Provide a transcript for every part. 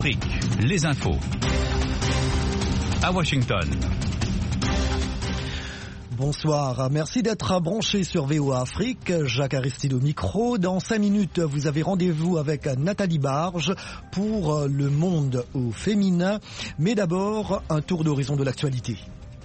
Les infos. À Washington. Bonsoir, merci d'être branché sur VOA Afrique. Jacques Aristide au micro. Dans 5 minutes, vous avez rendez-vous avec Nathalie Barge pour Le Monde au féminin. Mais d'abord, un tour d'horizon de l'actualité.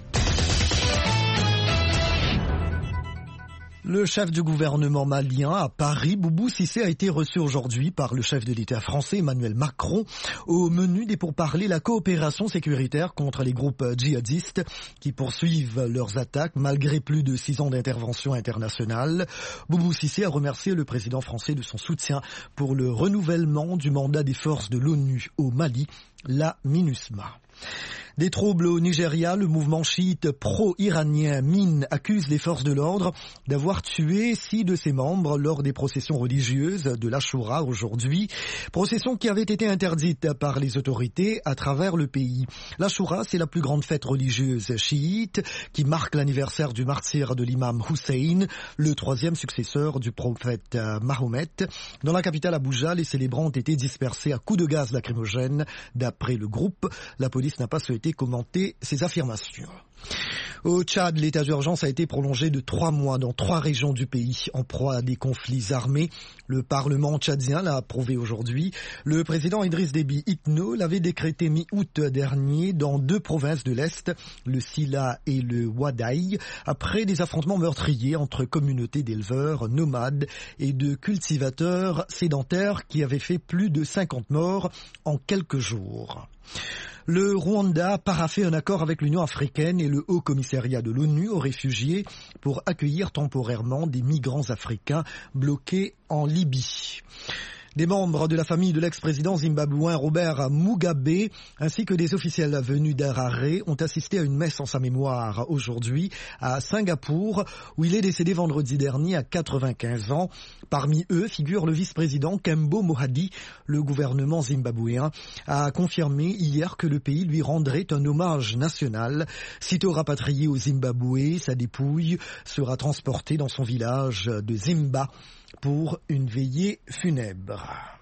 Le chef du gouvernement malien à Paris, Boubou Cissé, a été reçu aujourd'hui par le chef de l'État français, Emmanuel Macron. Au menu des pourparlers, la coopération sécuritaire contre les groupes djihadistes qui poursuivent leurs attaques malgré plus de 6 ans d'intervention internationale. Boubou Cissé a remercié le président français de son soutien pour le renouvellement du mandat des forces de l'ONU au Mali, la MINUSMA. Des troubles au Nigeria, le mouvement chiite pro-iranien MIN accuse les forces de l'ordre d'avoir tué 6 de ses membres lors des processions religieuses de l'Ashura aujourd'hui. Procession qui avait été interdite par les autorités à travers le pays. L'Ashura, c'est la plus grande fête religieuse chiite qui marque l'anniversaire du martyre de l'imam Hussein, le 3e successeur du prophète Mahomet. Dans la capitale Abuja, les célébrants ont été dispersés à coups de gaz lacrymogène. D'après le groupe, la police n'a pas souhaité commenter ces affirmations. Au Tchad, l'état d'urgence a été prolongé de 3 mois dans 3 régions du pays en proie à des conflits armés. Le Parlement tchadien l'a approuvé aujourd'hui. Le président Idriss Déby Itno l'avait décrété mi-août dernier dans 2 provinces de l'Est, le Sila et le Wadaï, après des affrontements meurtriers entre communautés d'éleveurs nomades et de cultivateurs sédentaires qui avaient fait plus de 50 morts en quelques jours. Le Rwanda a paraphé un accord avec l'Union africaine et le Haut Commissariat de l'ONU aux réfugiés pour accueillir temporairement des migrants africains bloqués en Libye. Des membres de la famille de l'ex-président zimbabwéen Robert Mugabe ainsi que des officiels venus d'Harare ont assisté à une messe en sa mémoire aujourd'hui à Singapour où il est décédé vendredi dernier à 95 ans. Parmi eux figure le vice-président Kembo Mohadi. Le gouvernement zimbabwéen a confirmé hier que le pays lui rendrait un hommage national. Sitôt rapatrié au Zimbabwe, sa dépouille sera transportée dans son village de Zimba pour une veillée funèbre.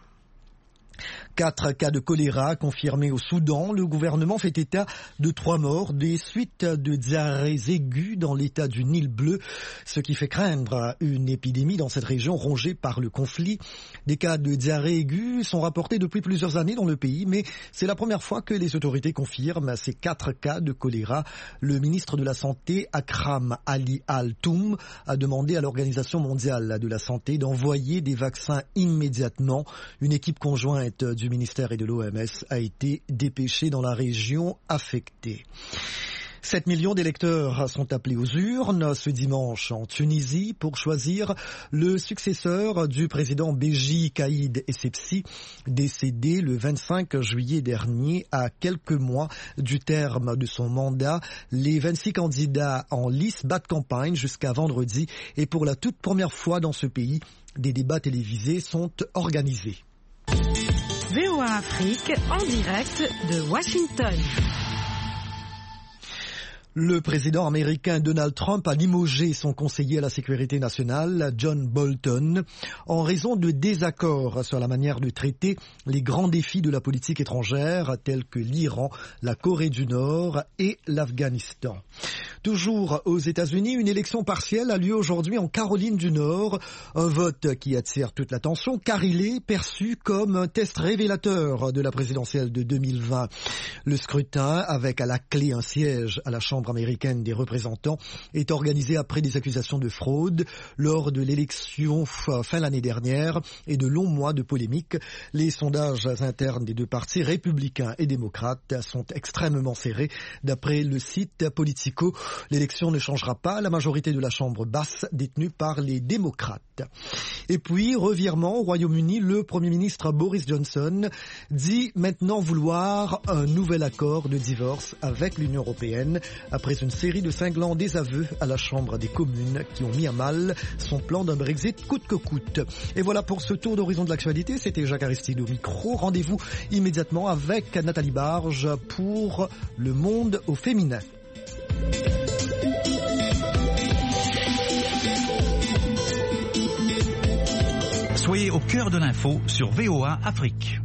4 cas de choléra confirmés au Soudan. Le gouvernement fait état de 3 morts des suites de diarrhées aiguës dans l'état du Nil bleu, ce qui fait craindre une épidémie dans cette région rongée par le conflit. Des cas de diarrhée aiguë sont rapportés depuis plusieurs années dans le pays, mais c'est la première fois que les autorités confirment ces 4 cas de choléra. Le ministre de la Santé, Akram Ali Al-Toum, a demandé à l'Organisation mondiale de la santé d'envoyer des vaccins immédiatement. Une équipe conjointe du ministère et de l'OMS a été dépêchée dans la région affectée. 7 millions d'électeurs sont appelés aux urnes ce dimanche en Tunisie pour choisir le successeur du président Béji Caïd Essebsi, décédé le 25 juillet dernier à quelques mois du terme de son mandat. Les 26 candidats en lice battent campagne jusqu'à vendredi et pour la toute première fois dans ce pays, des débats télévisés sont organisés. VOA Afrique en direct de Washington. Le président américain Donald Trump a limogé son conseiller à la sécurité nationale, John Bolton, en raison de désaccords sur la manière de traiter les grands défis de la politique étrangère tels que l'Iran, la Corée du Nord et l'Afghanistan. Toujours aux États-Unis, une élection partielle a lieu aujourd'hui en Caroline du Nord. Un vote qui attire toute l'attention car il est perçu comme un test révélateur de la présidentielle de 2020. Le scrutin, avec à la clé un siège à la Chambre américaine des représentants, est organisé après des accusations de fraude lors de l'élection fin l'année dernière et de longs mois de polémiques. Les sondages internes des 2 partis, républicains et démocrates, sont extrêmement serrés. D'après le site Politico, l'élection ne changera pas la majorité de la Chambre basse détenue par les démocrates. Et puis, revirement au Royaume-Uni, le Premier ministre Boris Johnson dit maintenant vouloir un nouvel accord de divorce avec l'Union européenne après une série de cinglants désaveux à la Chambre des communes qui ont mis à mal son plan d'un Brexit coûte que coûte. Et voilà pour ce tour d'horizon de l'actualité. C'était Jacques Aristide au micro. Rendez-vous immédiatement avec Nathalie Barge pour Le Monde au féminin. Soyez au cœur de l'info sur VOA Afrique.